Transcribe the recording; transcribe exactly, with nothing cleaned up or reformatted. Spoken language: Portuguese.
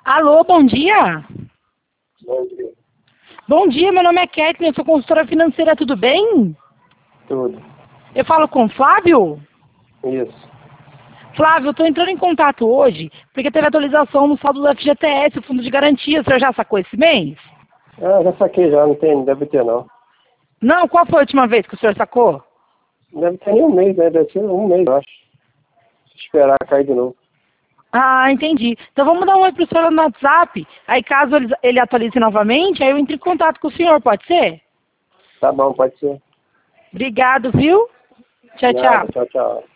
Alô, bom dia. Bom dia. Bom dia, meu nome é Kathleen, eu sou consultora financeira, tudo bem? Tudo. Eu falo com o Flávio? Isso. Flávio, eu estou entrando em contato hoje porque teve atualização no saldo do F G T S, o Fundo de Garantia. O senhor já sacou esse mês? Ah, já saquei já, não tem, não deve ter não. Não, qual foi a última vez que o senhor sacou? Não deve ter nem um mês, né? Deve ser um mês, eu acho. Esperar cair de novo. Ah, entendi. Então vamos dar um oi pro senhor no WhatsApp. Aí caso ele, ele atualize novamente, aí eu entro em contato com o senhor, pode ser? Tá bom, pode ser. Obrigado, viu? Tchau, Nada, tchau. tchau, tchau.